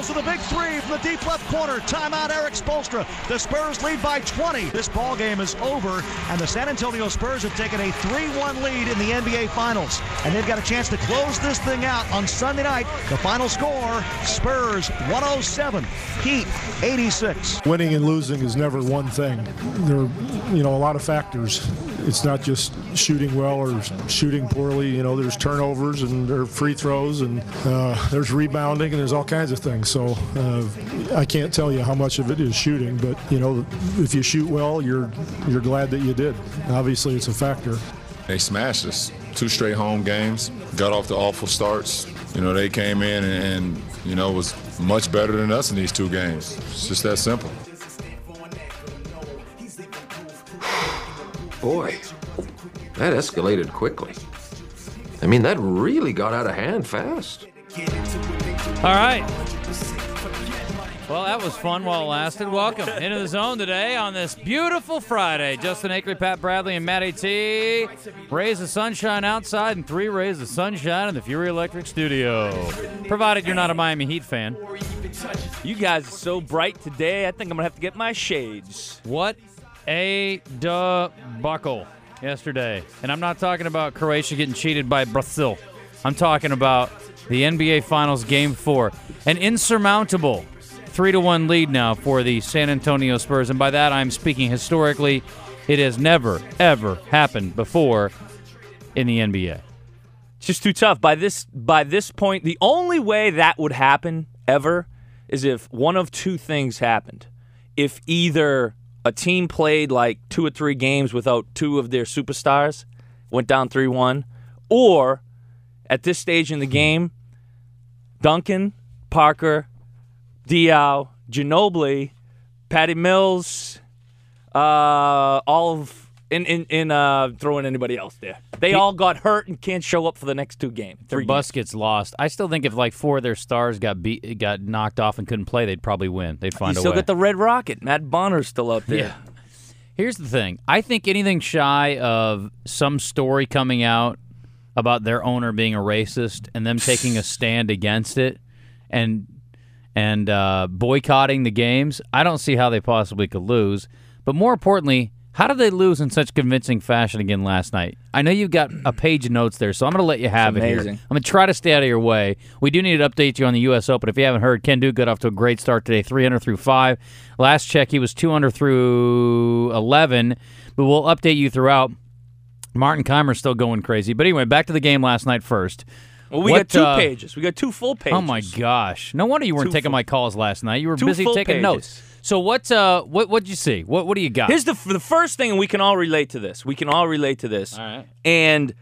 goes to the big three from the deep left corner. Timeout, Eric Spoelstra. The Spurs lead by 20. This ball game is over, and the San Antonio Spurs have taken a 3-1 lead in the NBA Finals. And they've got a chance to close this thing out on Sunday night. The final score, Spurs 107, Heat 86. Winning and losing is never one thing. There are, a lot of factors. It's not just shooting well or shooting poorly. There's turnovers and there are free throws and there's rebounding and there's all kinds of things. So I can't tell you how much of it is shooting, but if you shoot well, you're glad that you did. Obviously, it's a factor. They smashed us. 2 straight home games. Got off the awful starts. They came in and was much better than us in these 2 games. It's just that simple. Boy, that escalated quickly. I mean, that really got out of hand fast. All right. Well, that was fun while it lasted. Welcome into the zone today on this beautiful Friday. Justin Akeley, Pat Bradley, and Matty T. Rays of sunshine outside and 3 rays of sunshine in the Fury Electric studio. Provided you're not a Miami Heat fan. You guys are so bright today, I think I'm going to have to get my shades. What a debacle yesterday. And I'm not talking about Croatia getting cheated by Brazil. I'm talking about the NBA Finals Game 4. An insurmountable 3-1 lead now for the San Antonio Spurs. And by that, I'm speaking historically. It has never, ever happened before in the NBA. It's just too tough. By this point, the only way that would happen ever is if one of 2 things happened. If either a team played like 2 or 3 games without 2 of their superstars, went down 3-1, or at this stage in the game, Duncan, Parker, Diaw, Ginobili, Patty Mills, all of throw in anybody else there. They all got hurt and can't show up for the next 2 games. Their bus gets lost. I still think if like 4 of their stars got knocked off and couldn't play, they'd probably win. They'd find a way. You still got the Red Rocket. Matt Bonner's still out there. Yeah. Here's the thing. I think anything shy of some story coming out about their owner being a racist and them taking a stand against it and boycotting the games, I don't see how they possibly could lose. But more importantly, how did they lose in such convincing fashion again last night? I know you've got a page of notes there, so I'm going to let you have it here. I'm going to try to stay out of your way. We do need to update you on the U.S. Open. If you haven't heard, Ken Duke got off to a great start today, 3 through 5. Last check, he was 2 through 11, but we'll update you throughout. Martin Keimer's still going crazy. But anyway, back to the game last night first. Well, we got 2 pages. We got 2 full pages. Oh, my gosh. No wonder you weren't taking my calls last night. You were busy taking notes. So what'd you see? What do you got? Here's the first thing, and we can all relate to this. All right. And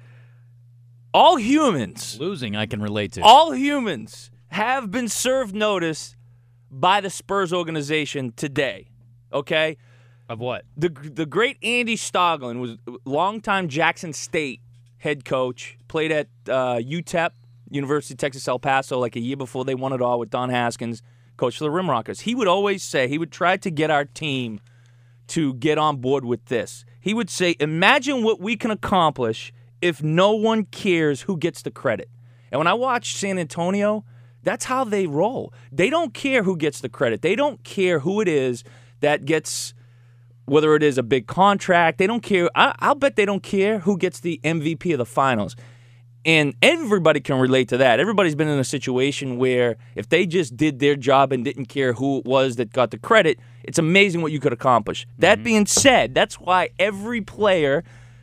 all humans. Losing, I can relate to. All humans have been served notice by the Spurs organization today. Okay? Of what? The great Andy Stoglin was a longtime Jackson State head coach, played at UTEP, University of Texas El Paso, like a year before they won it all with Don Haskins, coach for the Rimrockers. He would always say, he would try to get our team to get on board with this. He would say, imagine what we can accomplish if no one cares who gets the credit. And when I watch San Antonio, that's how they roll. They don't care who gets the credit. They don't care who it is that gets, whether it is a big contract. They don't care. I'll bet they don't care who gets the MVP of the finals. And everybody can relate to that. Everybody's been in a situation where if they just did their job and didn't care who it was that got the credit, it's amazing what you could accomplish. That being said, that's why every player,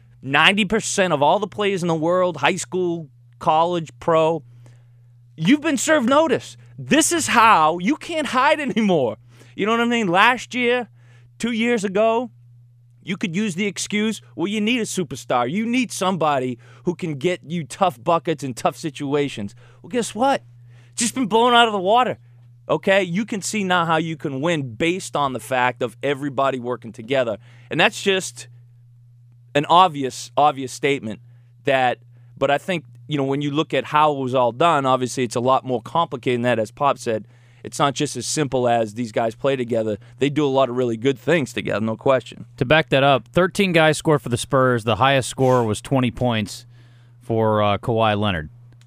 90% of all the players in the world, high school, college, pro, you've been served notice. This is how you can't hide anymore. You know what I mean? Last year, 2 years ago, you could use the excuse, well, you need a superstar. You need somebody who can get you tough buckets in tough situations. Well, guess what? It's just been blown out of the water, okay? You can see now how you can win based on the fact of everybody working together. And that's just an obvious statement that, but I think, when you look at how it was all done, obviously it's a lot more complicated than that, as Pop said. It's not just as simple as these guys play together. They do a lot of really good things together, no question. To back that up, 13 guys scored for the Spurs. The highest score was 20 points for Kawhi Leonard.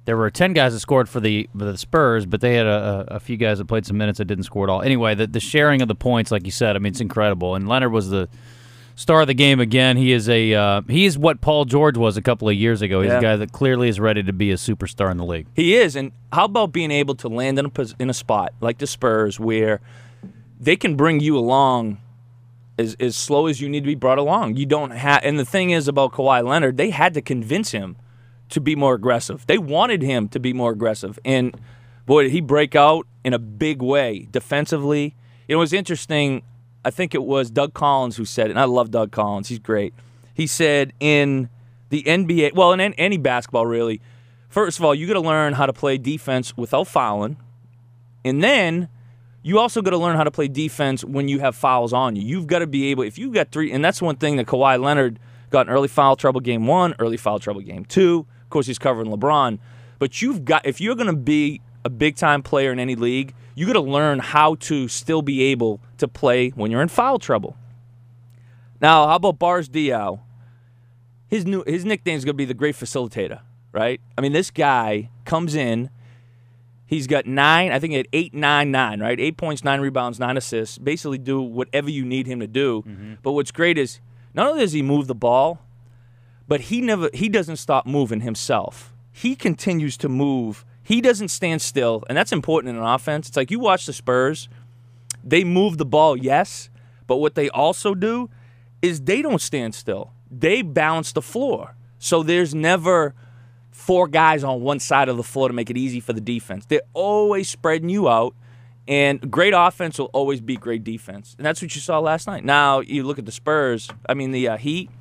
There were 10 guys that scored for the Spurs, but they had a few guys that played some minutes that didn't score at all. Anyway, the sharing of the points, like you said, I mean, it's incredible. And Leonard was the star of the game again. He is what Paul George was a couple of years ago. He's a guy that clearly is ready to be a superstar in the league. He is. And how about being able to land in a spot like the Spurs where they can bring you along as slow as you need to be brought along. You don't have, and the thing is about Kawhi Leonard, they had to convince him to be more aggressive. They wanted him to be more aggressive. And, boy, did he break out in a big way defensively. It was interesting. I think it was Doug Collins who said it, and I love Doug Collins. He's great. He said in the NBA, well, in any basketball really, first of all, you got to learn how to play defense without fouling. And then you also got to learn how to play defense when you have fouls on you. You've got to be able, if you've got three, and that's one thing that Kawhi Leonard got in early foul trouble game 1, early foul trouble game 2. Of course, he's covering LeBron. But if you're going to be a big-time player in any league, you got to learn how to still be able to play when you're in foul trouble. Now, how about Bars Diaw? His nickname is going to be the Great Facilitator, right? I mean, this guy comes in. He's got 9, I think he had 8, 9, 9, right? 8 points, 9 rebounds, 9 assists. Basically do whatever you need him to do. Mm-hmm. But what's great is not only does he move the ball, but he doesn't stop moving himself. He continues to move. He doesn't stand still, and that's important in an offense. It's like you watch the Spurs. They move the ball, yes, but what they also do is they don't stand still. They balance the floor. So there's never 4 guys on one side of the floor to make it easy for the defense. They're always spreading you out, and great offense will always beat great defense. And that's what you saw last night. Now, you look at the Spurs, the Heat,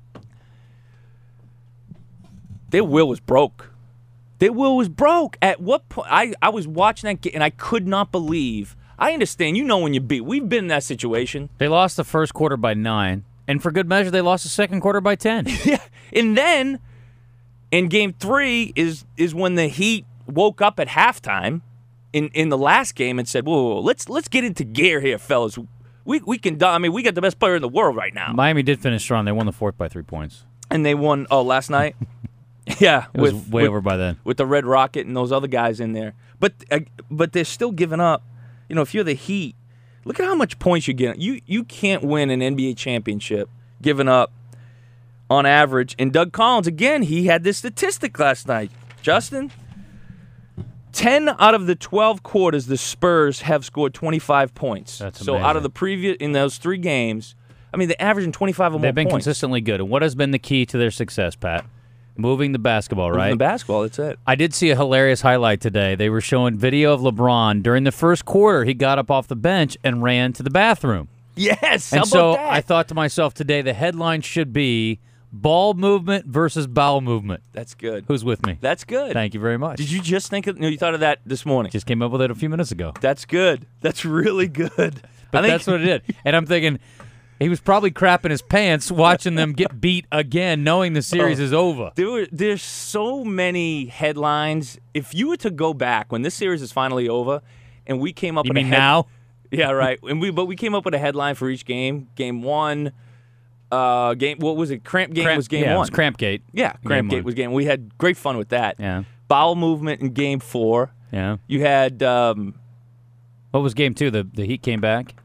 their will was broke. Their will was broke. At what point? I was watching that game, and I could not believe. I understand. You know when you beat. We've been in that situation. They lost the first quarter by 9, and for good measure, they lost the second quarter by 10. Yeah, and then in Game 3 is when the Heat woke up at halftime in the last game and said, "Whoa, let's get into gear here, fellas. We can. I mean, we got the best player in the world right now." Miami did finish strong. They won the fourth by 3 points, and they won. Oh, last night. Yeah, it was way over by then with the Red Rocket and those other guys in there. But they're still giving up. You know, if you're the Heat, look at how much points you get. You can't win an NBA championship giving up on average. And Doug Collins, again, he had this statistic last night. Justin, 10 out of the 12 quarters, the Spurs have scored 25 points. That's so amazing. Out of the previous in those 3 games, I mean, they're averaging 25 or more points. They've been consistently good. And what has been the key to their success, Pat? Moving the basketball, right? Moving the basketball, that's it. I did see a hilarious highlight today. They were showing video of LeBron. During the first quarter, he got up off the bench and ran to the bathroom. Yes, and how so about that? I thought to myself today, the headline should be ball movement versus bowel movement. That's good. Who's with me? That's good. Thank you very much. Did you just think of, no, you thought of that this morning? Just came up with it a few minutes ago. That's good. That's really good. But that's what it did. And I'm thinking, he was probably crapping his pants watching them get beat again, knowing the series is over. There's so many headlines. If you were to go back when this series is finally over, and we came up you with mean now? Yeah, right. But we came up with a headline for each game. Game 1, what was it? Cramp Game was game 1. It was Crampgate. Yeah, Crampgate was game. We had great fun with that. Yeah. Bowel movement in Game 4. Yeah. You had. What was Game 2? The Heat came back.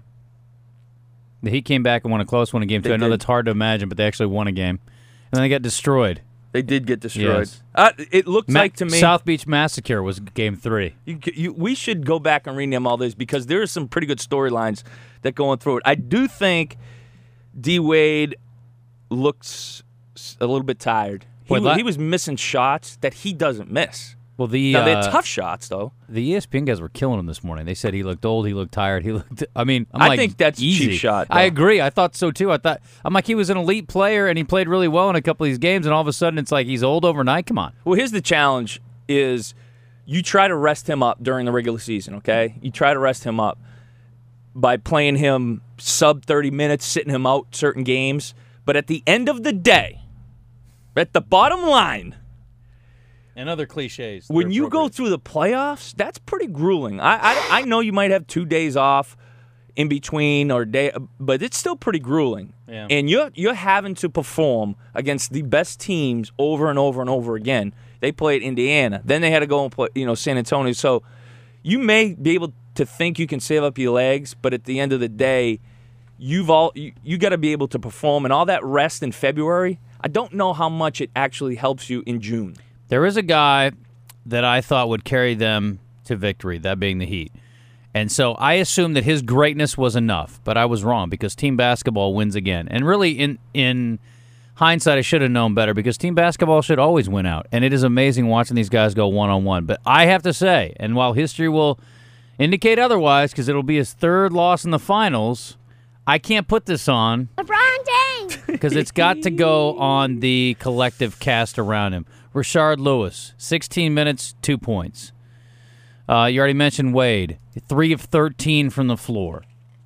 The Heat came back and won a close one in Game 2. I know that's hard to imagine, but they actually won a game. And then they got destroyed. They did get destroyed. Yes. It looked like to me. South Beach Massacre was Game 3. We should go back and rename all this because there are some pretty good storylines that going through it. I do think D-Wade looks a little bit tired. He was missing shots that he doesn't miss. Well, now, they're tough shots, though. The ESPN guys were killing him this morning. They said he looked old, he looked tired, I think that's easy. a cheap shot. Though. I agree. I thought so, too. I'm like, he was an elite player, and he played really well in a couple of these games, and all of a sudden it's like he's old overnight? Come on. Well, here's the challenge is you try to rest him up during the regular season, okay? You try to rest him up by playing him sub 30 minutes, sitting him out certain games. But at the end of the day, at the bottom line, and other cliches. When you go through the playoffs, that's pretty grueling. I know you might have 2 days off in between but it's still pretty grueling. Yeah. And you're having to perform against the best teams over and over and over again. They played Indiana. Then they had to go and play, San Antonio. So you may be able to think you can save up your legs, but at the end of the day, you got to be able to perform. And all that rest in February, I don't know how much it actually helps you in June. There is a guy that I thought would carry them to victory, that being the Heat. And so I assumed that his greatness was enough, but I was wrong because team basketball wins again. And really, in hindsight, I should have known better because team basketball should always win out. And it is amazing watching these guys go one-on-one. But I have to say, and while history will indicate otherwise because it'll be his third loss in the finals, I can't put this on LeBron James because it's got to go on the collective cast around him. Rashard Lewis, 16 minutes, 2 points. You already mentioned Wade, 3 of 13 from the floor.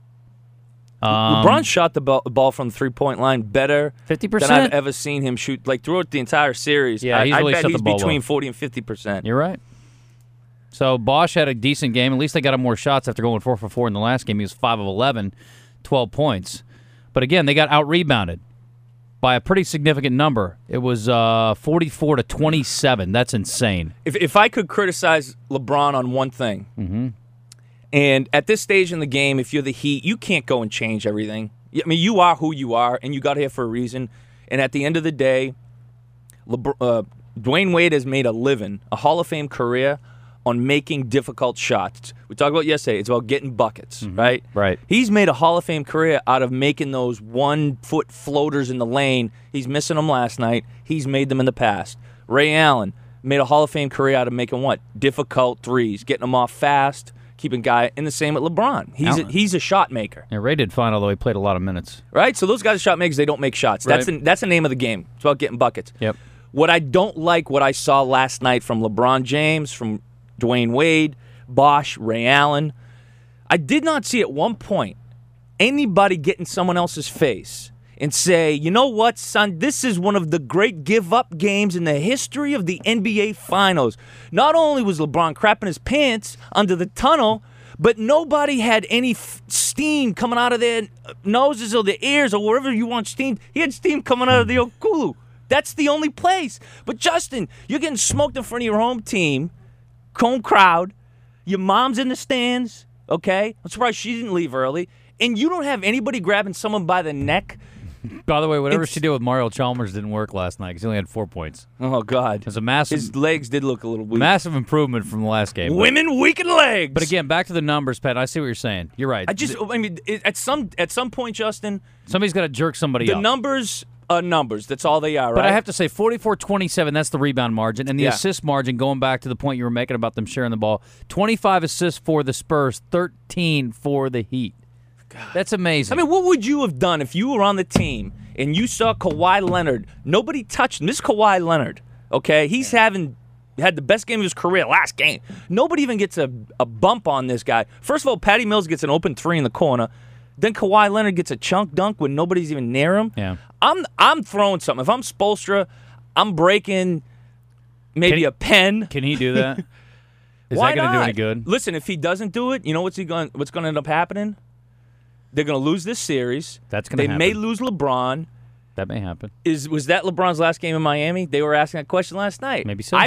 LeBron shot the ball from the three-point line better 50% than I've ever seen him shoot. Like throughout the entire series, Yeah, I really bet shot he's the ball between well. 40 and 50%. You're right. So Bosch had a decent game. At least they got him more shots after going 4 for 4 in the last game. He was 5 of 11, 12 points. But again, they got out-rebounded by a pretty significant number. It was 44-27. That's insane. If I could criticize LeBron on one thing, and at this stage in the game, if you're the Heat, you can't go and change everything. I mean, you are who you are, and you got here for a reason. And at the end of the day, Dwayne Wade has made a living, a Hall of Fame career, on making difficult shots. We talked about yesterday. It's about getting buckets, right? Right. He's made a Hall of Fame career out of making those 1-foot floaters in the lane. He's missing them last night. He's made them in the past. Ray Allen made a Hall of Fame career out of making what? Difficult threes, getting them off fast, keeping guy. And the same with LeBron. He's a shot maker. Yeah, Ray did fine, although he played a lot of minutes. Right? So those guys are shot makers. They don't make shots. Right. That's the name of the game. It's about getting buckets. Yep. What I don't like, what I saw last night from LeBron James, from Dwayne Wade, Bosch, Ray Allen, I did not see at one point anybody get in someone else's face and say, you know what, son, this is one of the great give-up games in the history of the NBA Finals. Not only was LeBron crapping his pants under the tunnel, but nobody had any steam coming out of their noses or their ears or wherever you want steam. He had steam coming out of the Okulu. That's the only place. But, Justin, you're getting smoked in front of your home team, home crowd. Your mom's in the stands, okay? I'm surprised she didn't leave early. And you don't have anybody grabbing someone by the neck. By the way, whatever she did with Mario Chalmers didn't work last night because he only had 4 points. Oh, God. It was a massive, His legs did look a little weak. massive improvement from the last game. Women weaken legs. But again, back to the numbers, Pat. I see what you're saying. You're right. At some point, Justin, Somebody's got to jerk somebody the up. numbers are numbers. That's all they are, right? But I have to say, 44-27, that's the rebound margin. And the Yeah. assist margin, going back to the point you were making about them sharing the ball, 25 assists for the Spurs, 13 for the Heat. God. That's amazing. I mean, what would you have done if you were on the team and you saw Kawhi Leonard? Nobody touched him. This is Kawhi Leonard, okay? He's had the best game of his career last game. Nobody even gets a bump on this guy. First of all, Patty Mills gets an open three in the corner. Then Kawhi Leonard gets a chunk dunk when nobody's even near him. Yeah. I'm throwing something. If I'm Spoelstra, I'm breaking maybe a pen. Can he do that? Is Why that going to not? do any good? Listen, if he doesn't do it, you know what's going to end up happening? They're going to lose this series. That's going to happen. They may lose LeBron. That may happen. Was that LeBron's last game in Miami? They were asking that question last night. Maybe so.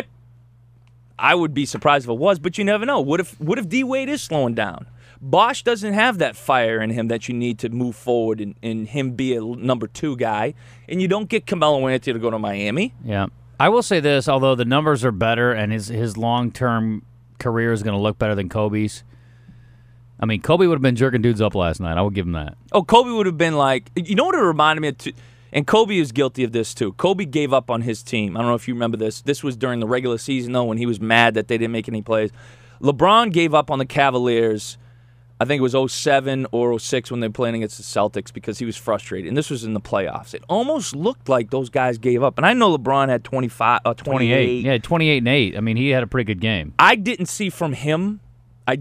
I would be surprised if it was, but you never know. What if D Wade is slowing down? Bosch doesn't have that fire in him that you need to move forward and him be a number 2 guy, and you don't get Carmelo Anthony to go to Miami. Yeah. I will say this, although the numbers are better and his long-term career is going to look better than Kobe's. I mean, Kobe would have been jerking dudes up last night. I would give him that. Oh, Kobe would have been like, you know what it reminded me of? And Kobe is guilty of this too. Kobe gave up on his team. I don't know if you remember this. This was during the regular season, though, when he was mad that they didn't make any plays. LeBron gave up on the Cavaliers, I think it was 07 or 06 when they were playing against the Celtics because he was frustrated. And this was in the playoffs. It almost looked like those guys gave up. And I know LeBron had 28. Yeah, 28 and 8. I mean, he had a pretty good game. I didn't see from him the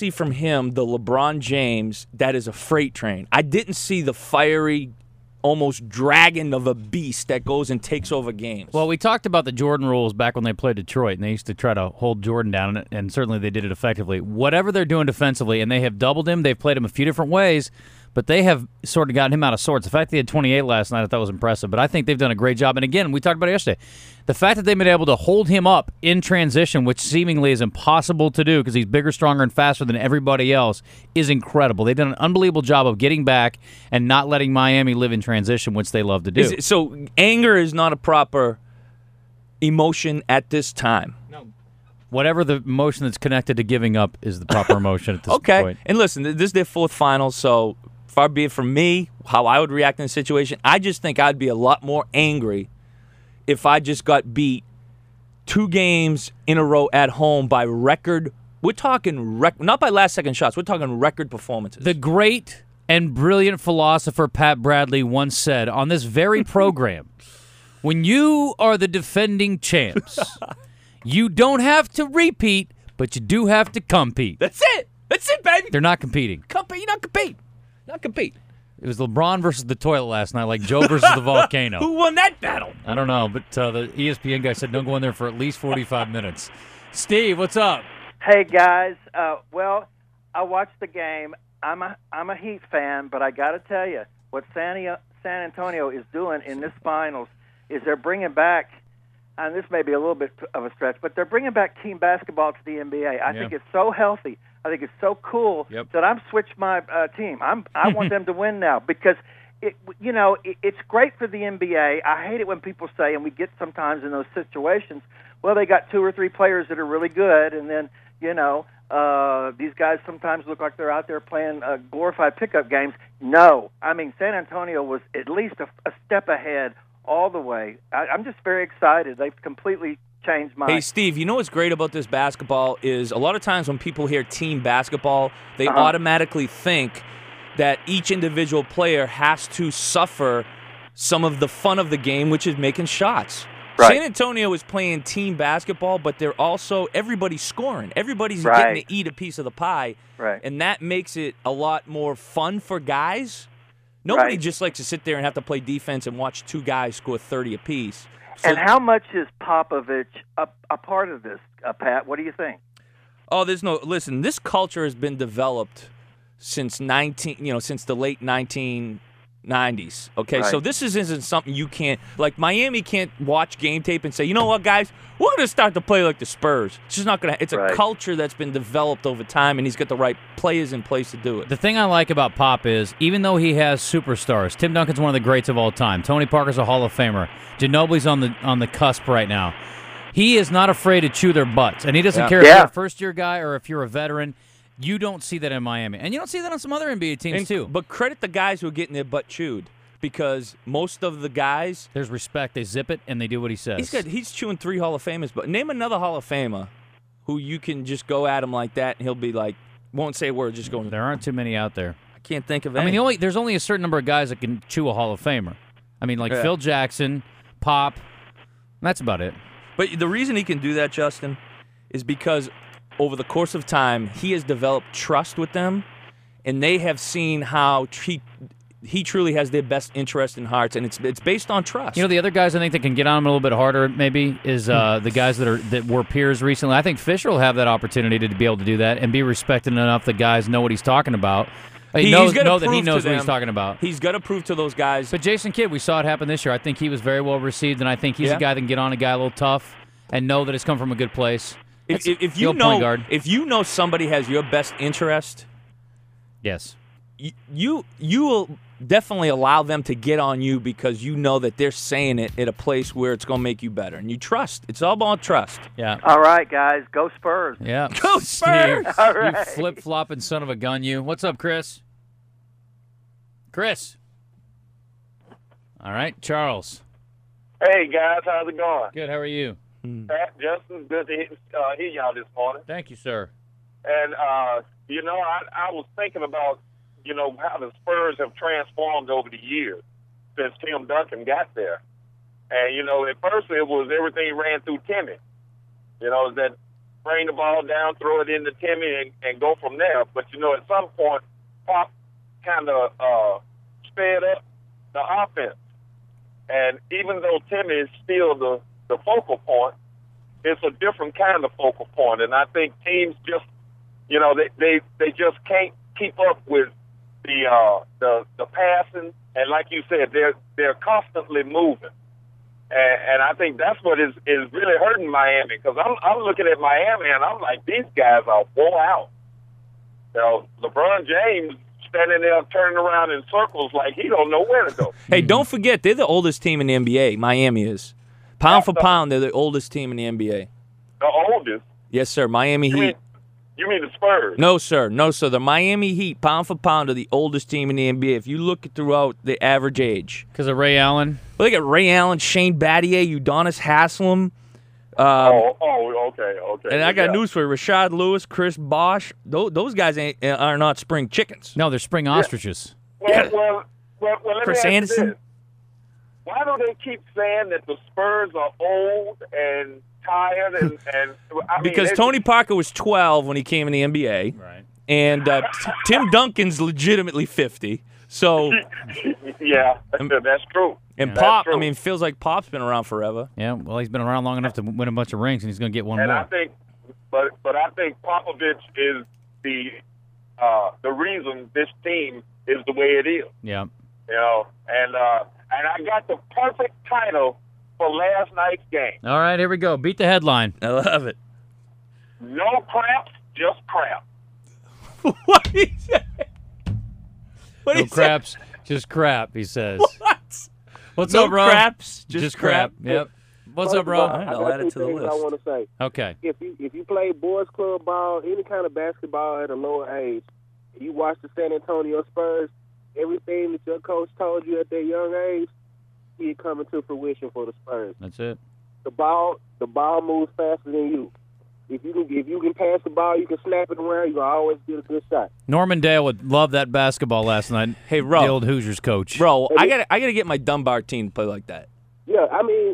LeBron James that is a freight train. I didn't see the fiery, almost dragon of a beast that goes and takes over games. Well, we talked about the Jordan rules back when they played Detroit, and they used to try to hold Jordan down, and certainly they did it effectively. Whatever they're doing defensively, and they have doubled him, they've played him a few different ways, but they have sort of gotten him out of sorts. The fact they had 28 last night I thought was impressive, but I think they've done a great job. And again, we talked about it yesterday. The fact that they've been able to hold him up in transition, which seemingly is impossible to do because he's bigger, stronger, and faster than everybody else, is incredible. They've done an unbelievable job of getting back and not letting Miami live in transition, which they love to do. So anger is not a proper emotion at this time? No. Whatever the emotion that's connected to giving up is the proper emotion at this point. Okay. And listen, this is their fourth final, so far be it from me, how I would react in the situation. I just think I'd be a lot more angry if I just got beat 2 games in a row at home by record. We're talking not by last-second shots. We're talking record performances. The great and brilliant philosopher Pat Bradley once said on this very program, when you are the defending champs, you don't have to repeat, but you do have to compete. That's it. That's it, baby. They're not competing. You not compete. Not compete. It was LeBron versus the toilet last night, like Joe versus the volcano. Who won that battle? I don't know, but the ESPN guy said don't go in there for at least 45 minutes. Steve, what's up? Hey, guys. Well, I watched the game. I'm a Heat fan, but I got to tell you, what San Antonio is doing in this finals is they're bringing back, and this may be a little bit of a stretch, but they're bringing back team basketball to the NBA. I think it's so healthy. I think it's so cool that I'm switched my team. I want them to win now because it's great for the NBA. I hate it when people say, and we get sometimes in those situations, well, they got 2 or 3 players that are really good, and then these guys sometimes look like they're out there playing glorified pickup games. No, I mean San Antonio was at least a step ahead all the way. I'm just very excited. They've completely changed my... Hey, Steve, you know what's great about this basketball is a lot of times when people hear team basketball, they automatically think that each individual player has to suffer some of the fun of the game, which is making shots. Right. San Antonio is playing team basketball, but they're also everybody's scoring. Everybody's getting to eat a piece of the pie, and that makes it a lot more fun for guys. Nobody just likes to sit there and have to play defense and watch 2 guys score 30 apiece. So, and how much is Popovich a part of this, Pat? What do you think? Oh, listen. This culture has been developed since since the late 1990s. Okay, so this isn't something you can't Miami can't watch game tape and say, you know what, guys, we're going to start to play like the Spurs. It's just not going to. It's a culture that's been developed over time, and he's got the right players in place to do it. The thing I like about Pop is, even though he has superstars, Tim Duncan's one of the greats of all time. Tony Parker's a Hall of Famer. Ginobili's on the cusp right now. He is not afraid to chew their butts, and he doesn't care if you're a first-year guy or if you're a veteran. You don't see that in Miami. And you don't see that on some other NBA teams, too. But credit the guys who are getting their butt chewed, because most of the guys... There's respect. They zip it, and they do what he says. He's chewing 3 Hall of Famers. But name another Hall of Famer who you can just go at him like that, and he'll be like, won't say a word, just going... There aren't too many out there. I can't think of any. I mean, there's only a certain number of guys that can chew a Hall of Famer. I mean, Phil Jackson, Pop, that's about it. But the reason he can do that, Justin, is because... over the course of time, he has developed trust with them, and they have seen how he truly has their best interest in hearts, and it's based on trust. You know, the other guys I think that can get on him a little bit harder maybe is the guys that were peers recently. I think Fisher will have that opportunity to be able to do that and be respected enough that guys know what he's talking about. He knows that he knows what he's talking about. He's got to prove to those guys. But Jason Kidd, we saw it happen this year. I think he was very well received, and I think he's a guy that can get on a guy a little tough and know that it's come from a good place. If you know somebody has your best interest, yes, you will definitely allow them to get on you because you know that they're saying it at a place where it's going to make you better, and you trust. It's all about trust. Yeah. All right, guys, go Spurs. Yeah, go Spurs. All right. You flip-flopping son of a gun, you. What's up, Chris? Chris. All right, Charles. Hey guys, how's it going? Good. How are you? Pat, Justin, good to hear y'all this morning. Thank you, sir. And, I was thinking about, how the Spurs have transformed over the years since Tim Duncan got there. And, at first it was everything ran through Timmy. That bring the ball down, throw it into Timmy, and go from there. But, at some point, Pop kind of sped up the offense. And even though Timmy is still the focal point, it's a different kind of focal point, and I think teams just, they just can't keep up with the passing, and like you said, they're constantly moving. And I think that's what is really hurting Miami, because I'm looking at Miami and I'm like, these guys are wore out. You know, LeBron James standing there turning around in circles like he don't know where to go. Hey, don't forget, they're the oldest team in the NBA. Miami is. Pound for pound, they're the oldest team in the NBA. The oldest? Yes, sir. Miami Heat. You mean the Spurs? No, sir. No, sir. The Miami Heat, pound for pound, are the oldest team in the NBA. If you look throughout the average age. Because of Ray Allen? Well, they got Ray Allen, Shane Battier, Udonis Haslem. Okay. And I got news for you. Rashad Lewis, Chris Bosh, those guys are not spring chickens. No, they're spring ostriches. Well, let Chris me ask Anderson? you this. Why do they keep saying that the Spurs are old and tired? And because Tony Parker was 12 when he came in the NBA. Right. And Tim Duncan's legitimately 50. So yeah, that's true. And Pop, I mean, feels like Pop's been around forever. Yeah, well, he's been around long enough to win a bunch of rings, and he's going to get one and more. I think, but I think Popovich is the reason this team is the way it is. Yeah. You know, and I got the perfect title for last night's game. All right, here we go. Beat the headline. I love it. No craps, just crap. What did he say? No craps, just crap, he says. What? What's no up, bro? Craps, just crap. Yep. What's up, bro? I'll add it to the list. I want to say. Okay. If you play boys club ball, any kind of basketball at a lower age, you watch the San Antonio Spurs, everything that your coach told you at that young age, see it coming to fruition for the Spurs. That's it. The ball moves faster than you. If you can pass the ball, you can snap it around, you can always get a good shot. Norman Dale would love that basketball last night. Hey, Ro. The old Hoosiers coach. Bro, I gotta get my Dunbar team to play like that. Yeah, I mean,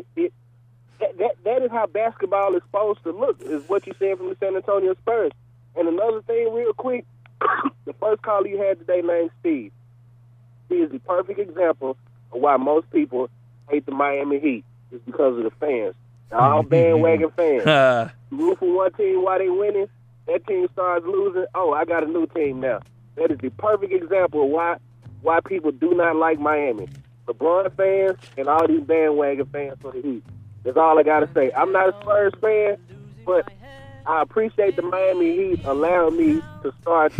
that is how basketball is supposed to look, is what you said from the San Antonio Spurs. And another thing real quick, the first caller you had today named Steve. He is the perfect example of why most people hate the Miami Heat. It's because of the fans. They're all bandwagon fans. You root for one team while they winning, that team starts losing. Oh, I got a new team now. That is the perfect example of why people do not like Miami. LeBron fans and all these bandwagon fans for the Heat. That's all I got to say. I'm not a Spurs fan, but I appreciate the Miami Heat allowing me to start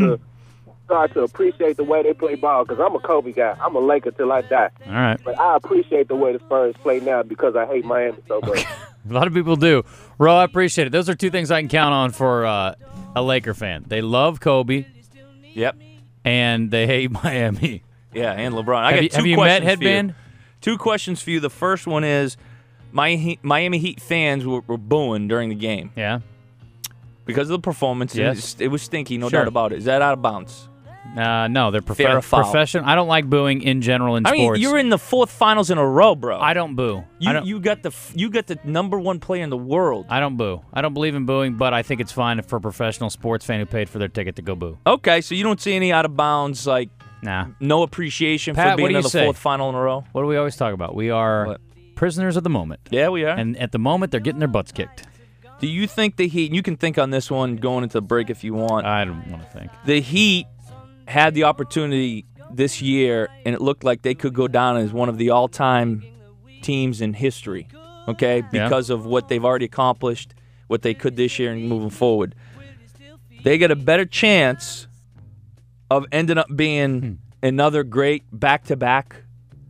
to appreciate the way they play ball, because I'm a Kobe guy. I'm a Laker till I die. All right. But I appreciate the way the Spurs play now because I hate Miami so much. A lot of people do. Ro, I appreciate it. Those are two things I can count on for a Laker fan. They love Kobe. Yep. And they hate Miami. Yeah, and LeBron. Have you met Headband? Two questions for you. The first one is, Miami Heat fans were booing during the game. Yeah. Because of the performance. Yes. It was stinky, no Sure. doubt about it. Is that out of bounds? No, they're Fair or foul? professional. I don't like booing in general in sports. I mean, you're in the fourth finals in a row, bro. I don't boo. You got the number one player in the world. I don't boo. I don't believe in booing, but I think it's fine for a professional sports fan who paid for their ticket to go boo. Okay, so you don't see any out of bounds, like no appreciation Pat, for being in the say? fourth final in a row? What do we always talk about? We are prisoners of the moment. Yeah, we are. And at the moment, they're getting their butts kicked. Do you think the Heat, you can think on this one going into the break if you want. I don't want to think. The Heat had the opportunity this year, and it looked like they could go down as one of the all-time teams in history, okay, because of what they've already accomplished, what they could this year and moving forward. They got a better chance of ending up being another great back-to-back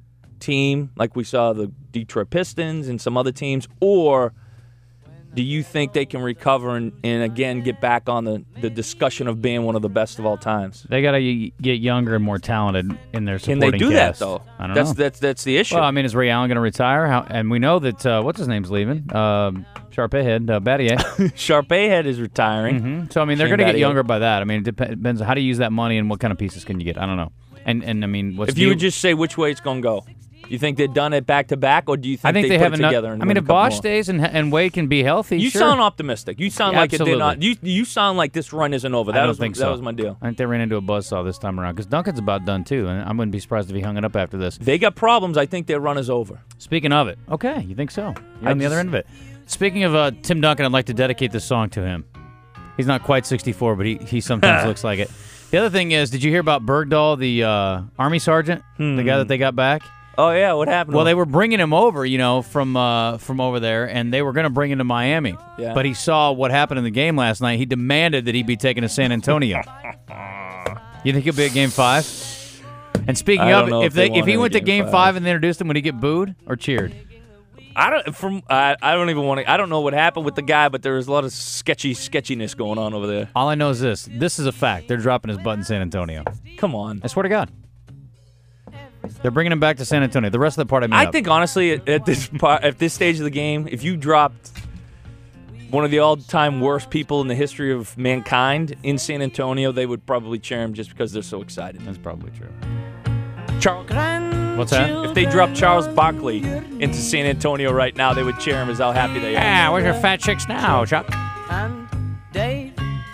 team like we saw the Detroit Pistons and some other teams, or do you think they can recover and again get back on the discussion of being one of the best of all times? They got to get younger and more talented in their supporting cast. Can they do cast. that, though? I don't know. That's the issue. Well, I mean, is Ray Allen going to retire? And we know that, what's his name's leaving? Sharpay Head, Battier. Sharpay Head is retiring. Mm-hmm. So, I mean, they're going to get younger by that. I mean, it depends on how to use that money and what kind of pieces can you get. I don't know. And I mean, if you would just say which way it's going to go. You think they've done it back-to-back, or do you think they have put it together? And I mean, if Bosh stays and Wade can be healthy, you sure. sound optimistic. You sound like absolutely. they're not. You sound like this run isn't over. I don't think so. That was my deal. I think they ran into a buzzsaw this time around because Duncan's about done too, and I wouldn't be surprised if he hung it up after this. They got problems. I think their run is over. Speaking of it, okay, you think so? You're on the other end of it. Speaking of Tim Duncan, I'd like to dedicate this song to him. He's not quite 64, but he sometimes looks like it. The other thing is, did you hear about Bergdahl, the Army sergeant, the guy that they got back? Oh, yeah, what happened? Well, they were bringing him over, from over there, and they were going to bring him to Miami. Yeah. But he saw what happened in the game last night. He demanded that he be taken to San Antonio. You think he'll be at Game 5? And speaking of, if he went to Game 5 and they introduced him, would he get booed or cheered? I don't know what happened with the guy, but there was a lot of sketchiness going on over there. All I know is this. This is a fact. They're dropping his butt in San Antonio. Come on. I swear to God. They're bringing him back to San Antonio. The rest of the part I think, honestly, at this stage of the game, if you dropped one of the all-time worst people in the history of mankind in San Antonio, they would probably cheer him just because they're so excited. That's probably true. What's that? If they dropped Charles Barkley into San Antonio right now, they would cheer him as how happy they are. Yeah, where's your fat chicks now, Chuck? And Dave,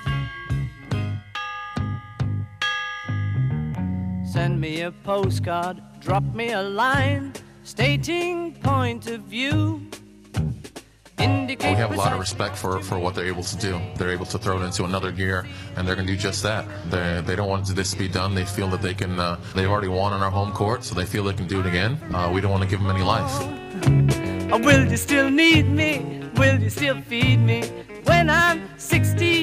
send me a postcard, drop me a line, stating point of view. We have a lot of respect for what they're able to do. They're able to throw it into another gear, and they're going to do just that. They don't want this to be done. They feel that they can. They've already won on our home court, so they feel they can do it again. We don't want to give them any life. Will you still need me? Will you still feed me when I'm 60